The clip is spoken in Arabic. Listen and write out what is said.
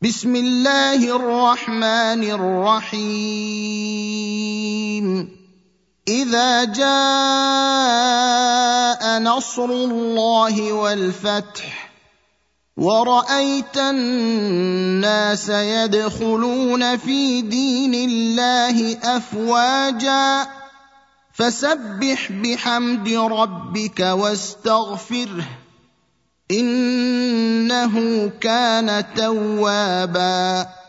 بسم الله الرحمن الرحيم إذا جاء نصر الله والفتح ورأيت الناس يدخلون في دين الله أفواجا فسبح بحمد ربك واستغفره إنه كان توابا